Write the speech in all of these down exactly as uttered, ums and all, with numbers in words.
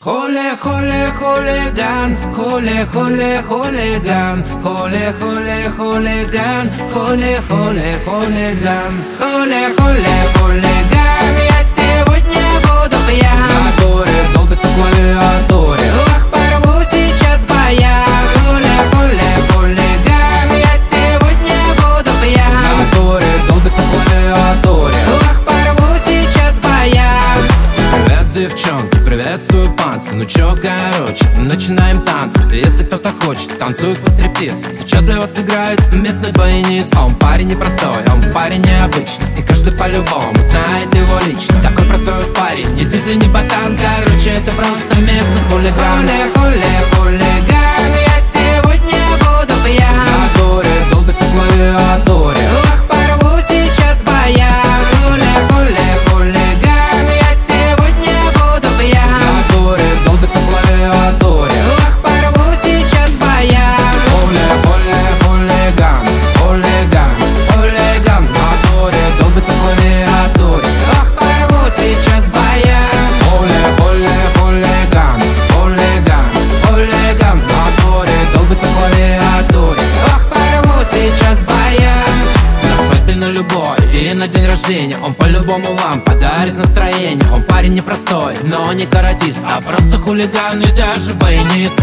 Хуле, хуле, хулиган, хуле, хуле, хулиган, хуле, хуле, хулиган, хуле, хуле, хулиган, хуле, хуле, хулиган. Я сегодня буду пьян, который долбит по клавиатуре. Ох, порву сейчас баян. Хуле, хуле, хулиган. Я сегодня буду пьян, который долбит по клавиатуре. Ох, порву сейчас баян. Привет, девчонки, приветствую, панцы. Ну чё, короче, начинаем танцы. Если кто-то хочет, танцует по стриптиз. Сейчас для вас играет местный баянист. Он парень непростой, он парень необычный, и каждый по-любому знает его лично. Такой простой парень, не зизи, не ботан. Короче, это просто местный хулиган. Хуле, хуле, хулиган. Я сегодня буду пьян, который долбит по клавиатуре. ох, порву сейчас баян. Хуле, хуле, хулиган. Я сегодня буду пьян, который долбит по клавиатуре. ох, порву сейчас баян. Хуле, хуле, хулиган, хулиган, хулиган, который долбит по клавиатуре. Ох, порву сейчас баян. Хуле, хуле, хулиган, хулиган, хулиган, который долбит по клавиатуре. Ох, порву сейчас баян. На свадьбе, на любой и на день рождения он по-любому вам подарит настроение. Он парень непростой, но не каратист, а просто хулиган и даже баянист.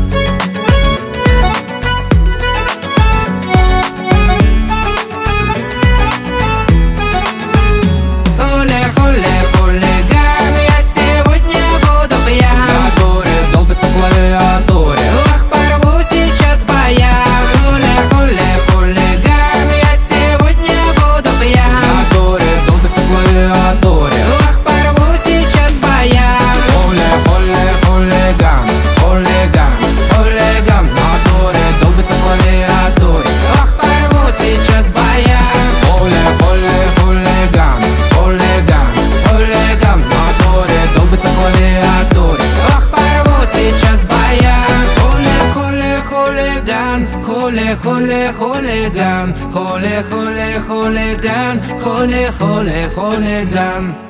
Хуле, хуле, хулиган. Я сегодня буду пьян, Который долбит по клавиатуре. ох, порву сейчас баян. Хуле, хуле, хулиган. Я сегодня буду пьян, Который долбит по клавиатуре. ох, порву сейчас баян. Хуле, хуле, хулиган, хулиган, хулиган, который долбит по клавиатуре. Ох, порву сейчас баян. Хуле, хуле, хулиган, хулиган, хулиган, который долбит по клавиатуре. Ох, порву сейчас баян. Хуле, хуле, хулиган. Хуле, хуле, хулиган. Хуле, хуле, хулиган. Хуле, хуле, хулиган.